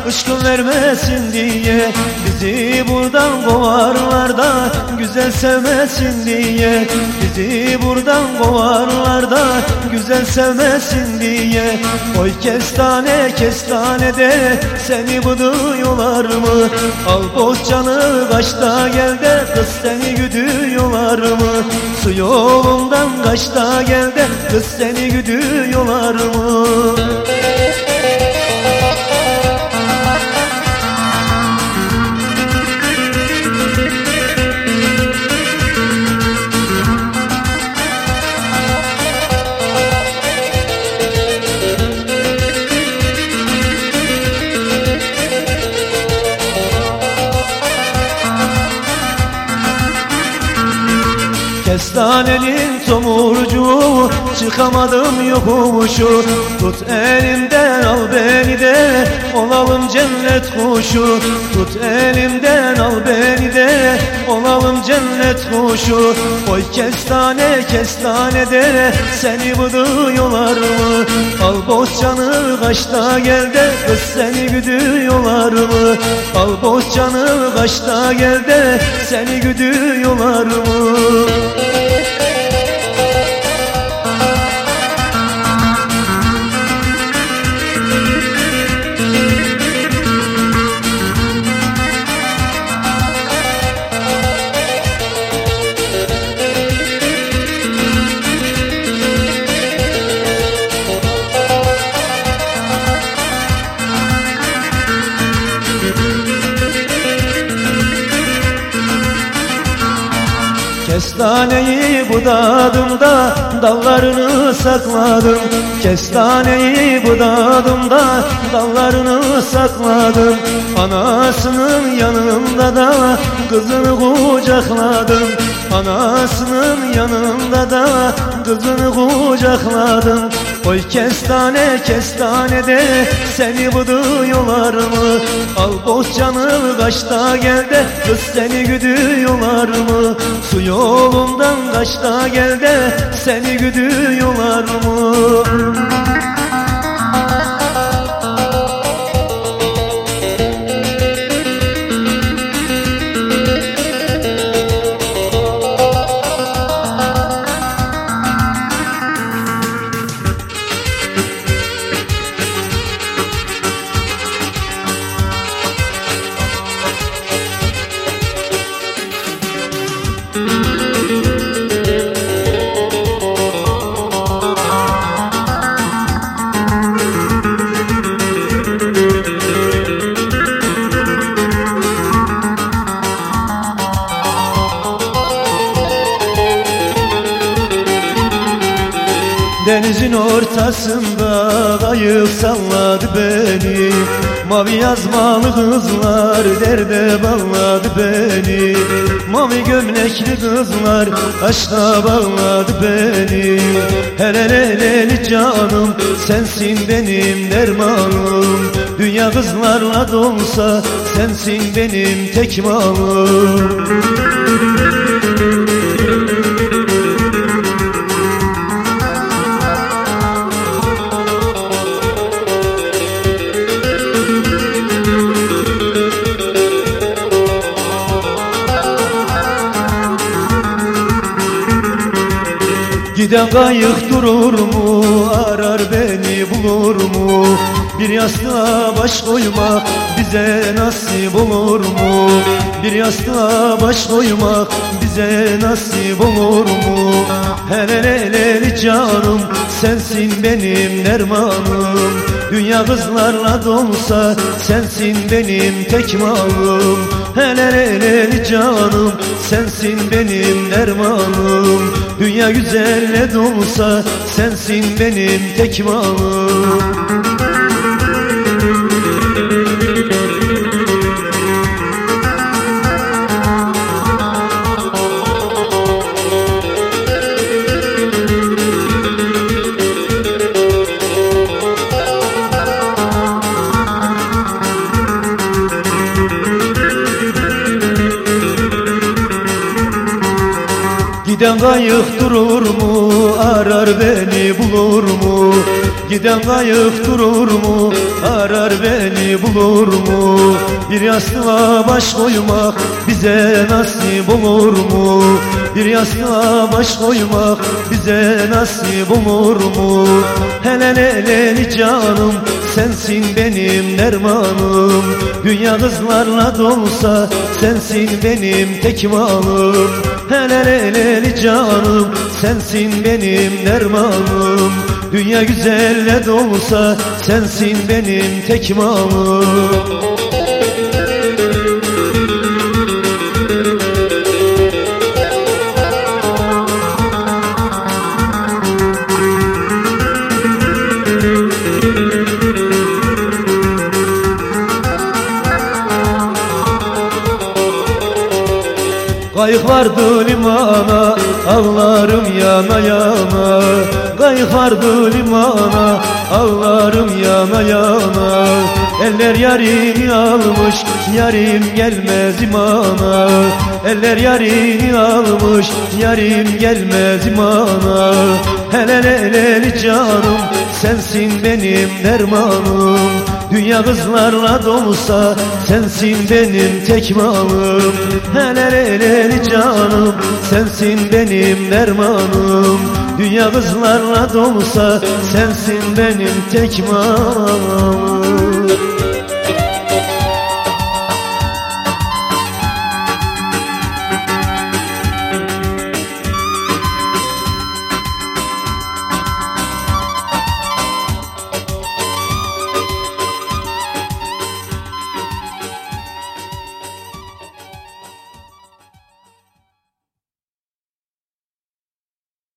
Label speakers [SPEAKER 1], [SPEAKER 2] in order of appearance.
[SPEAKER 1] ışkın vermesin diye. Bizi buradan kovarlar da güzel sevmesin diye. Bizi buradan kovarlar da güzel sevmesin diye. Oy kestane kestane de seni bıdıyorlar mı? Al bohçanı kaçta gel de kız seni güdüyorlar mı? Su yolundan kaçta gel de kız seni güdüyorlar mı? Kestanenin tomurcuğu, çıkamadım yokuşu. Tut elimden al beni de olalım cennet kuşu. Tut elimden al beni de olalım cennet kuşu. Oy kestane kestane de seni bıdıyorlar mı? Al bohçanı kaçta gel de kız seni güdüyorlar mı? Al bohçanı kaçta gel de seni güdüyorlar mı? Kestaneyi budadım da dallarını sakladım. Kestaneyi budadım da dallarını sakladım. Anasının yanında da kızını kucakladım. Anasının yanında da kızını kucakladım. Oy kestane kestane de seni bıdıyorlar mı? Al bohçanı kaçta gel de kız seni güdüyorlar mı? Su yolundan kaçta gel de seni güdüyorlar mı? Denizin ortasında kayık salladı beni. Mavi yazmalı kızlar derde bağladı beni. Mavi gömlekli kızlar aşka bağladı beni. Heleleleli canım sensin benim dermanım. Dünya kızlarla dolsa sensin benim tek malım. Giden kayık durur mu, arar beni bulur mu? Bir yastığa baş koymak bize nasip olur mu? Bir yastığa baş koymak bize nasip olur mu? Heleleleli canım sensin benim dermanım. Dünya kızlarla dolsa sensin benim tek malım. Heleleleli canım sensin benim dermanım. Dünya güzelle dolsa sensin benim tek malım. Giden kayık durur mu, arar beni bulur mu? Giden kayık durur mu? Arar beni bulur mu? Bir yastığa baş koymak bize nasip olur mu? Bir yastığa baş koymak bize nasip olur mu? Hele leli canım, sensin benim dermanım. Dünya kızlarla dolsa sensin benim tek malım. Hele leli canım, sensin benim dermanım. Dünya güzelle dolsa sensin benim tek malım. Kayık vardı limana, ağlarım yana yana. Kayık vardı limana, ağlarım yana yana. Eller yarini almış, yarim gelmez imana. Eller yarini almış, yarim gelmez imana. Hele leli canım, sensin benim dermanım. Dünya kızlarla dolsa sensin benim tek malım. Hele leli canım, sensin benim dermanım. Dünya kızlarla dolsa sensin benim tek malım.